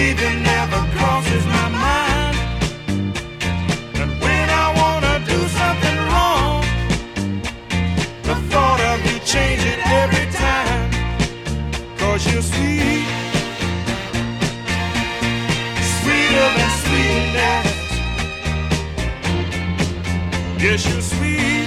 leaving never crosses my mind. And when I wanna do something wrong, the thought of you changing every time. 'Cause you're sweet, sweeter than sweetness. Yes, you're sweet.